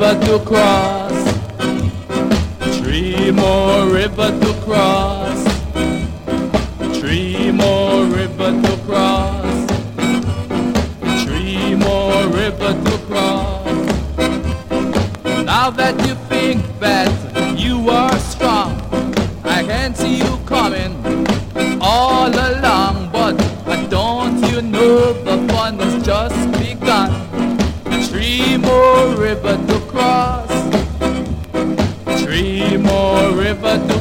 river to cross. 3 more river to cross. 3 more river to cross. 3 more river to cross. Now that you think that you are strong, I can see you coming all along, but don't you know the fun has just begun? 3 more river to cross. 3 more river to